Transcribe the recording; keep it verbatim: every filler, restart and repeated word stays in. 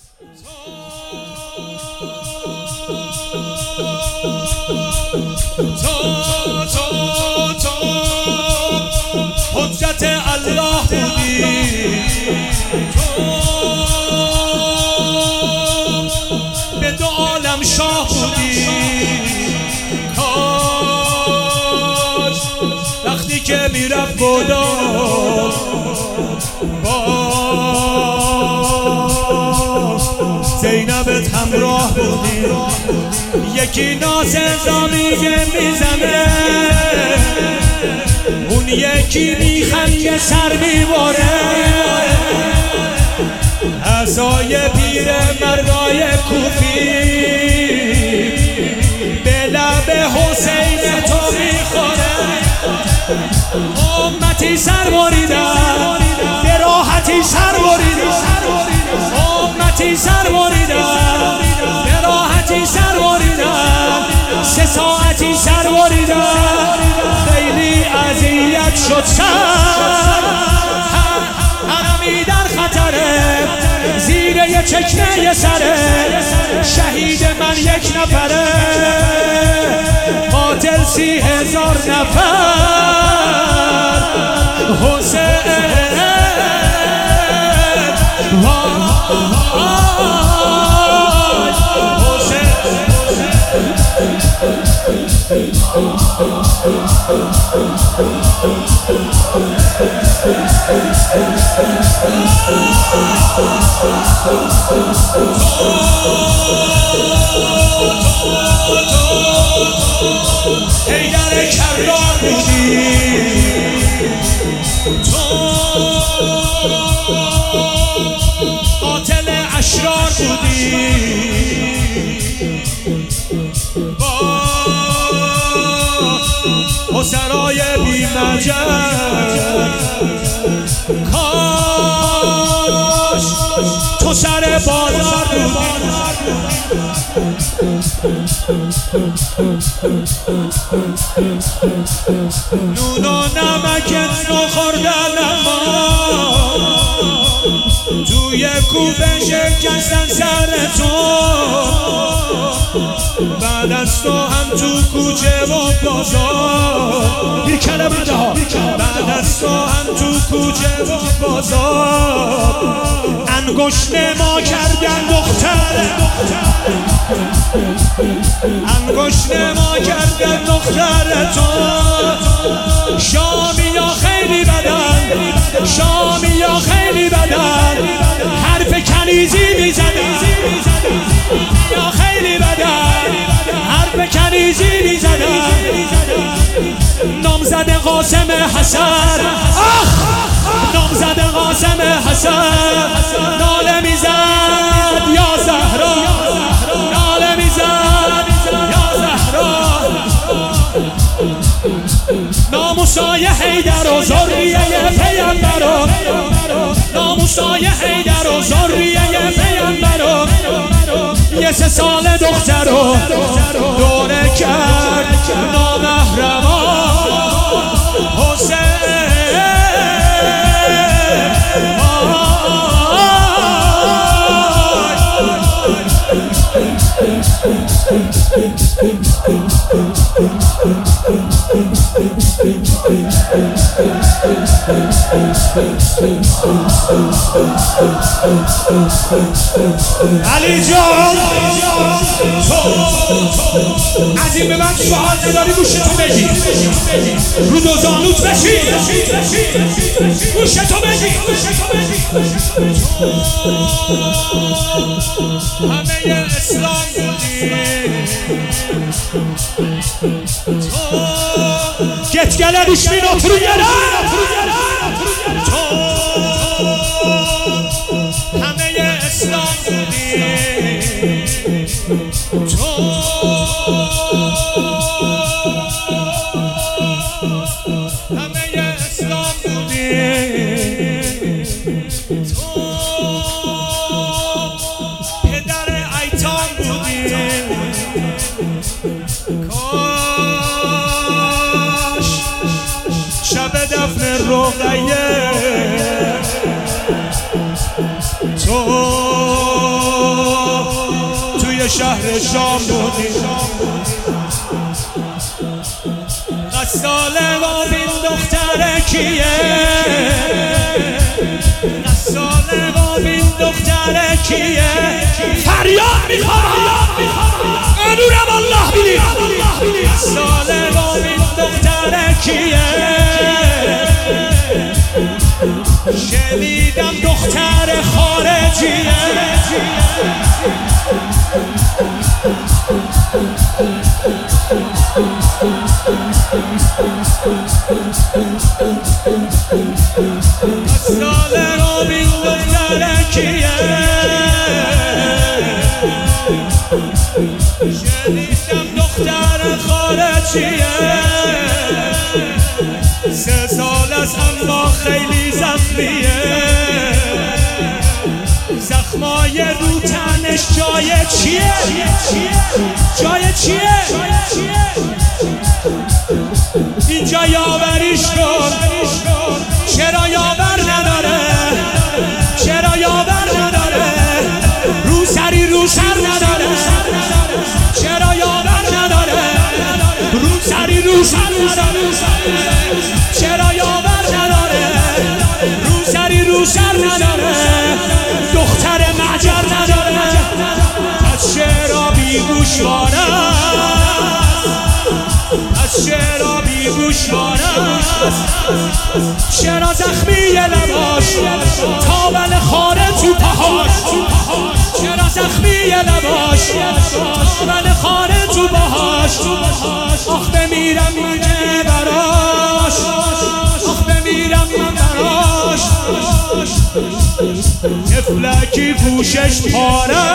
حجت الله بودی، به دو عالم شاه بودی. کاش وقتی که میرفت خدا با زینبت همراه بودی. یکی ناز زامیه میزنه، اون یکی میخنده سر میباره. عصای پیر مردای کوفی به لب حسین تو میخوره. امتی سر بریدن، به راحتی سر بریدن. امتی سر بریدن، به راحتی سر بریدن. سه ساعتی سر بریدن، خیلی اذیت شد سر. حرمی در خطره، زیر یه چکمه یه سره. شهید من یک نفره، قاتل سی هزار نفر. حسین حیدر کرار بودی، تو قاتل اشرار بودی. با حسرای بی مجد، کاش تو سر بازار بودی. نون و نمکت رو خوردن، اما توی کوفه شکستن سر تو. بعد از تو هم تو کوچه و بازار بیکنه بده ها. بعد از تو هم تو کوچه و بازار انگشت ما کردن دختر. انگشت ما کردن دختر تو. شامی ها خیلی بدن، شامی ها خیلی بدن. حرف کنیزی میزدن، یا خیلی بدن. حرف کنیزی میزدن. نامزد قاسم حسن، آخ نامزد قاسم حسن ناله میزد یا زهرا، ناله میزد یا زهرا. ناموسای حیدر و ذریه پیامبر، ناموسای حیدر و ذریه پیامبر. یه سه سال دختر رو دوره کرد نامحرمان. حسین علی جان، تو از این به بعد شعار نداری گوشتو بگی، رو دو زانوت بشی، گوشتو بگی. همه اسلام بودی، گت گله روشمی نطرو گره. تو همه اسلام بودی، تو همه اسلام بودی. تو پدر ایتام بودی. کاش شب دفن رقیه تو شهر شام بودیم. غساله و این دختر کیه؟ غساله و این دختر کیه؟ فریاد میخوام نورم الله بینیم. غساله و این دختر کیه؟ شنیدم دختر خارجیه. غساله و این دختر کیه؟ شنیدم دختر خارجیه. سه سال است اما خیلی زخمیه. زخمای رو تنش جای چیه؟ جای چیه؟ اینجا یاوریش کن. چرا یاور نداره؟ چرا یاور نداره؟ رو سری رو سر نداره. چرا یاور نداره؟ رو سری رو سر نداره. چرا یاور نداره؟ رو سری رو سر نداره. دختر معجر نداره. از چرا بیگوشواره؟ از چرا بیگوشواره؟ چرا زخمی لباش تاول خاره تو پاهاش؟ چرا زخمی لباش تاول خاره تو پاهاش؟ آخ بمیرم من براش. آخ بمیرم من براش. تفلکی پوشش پاره.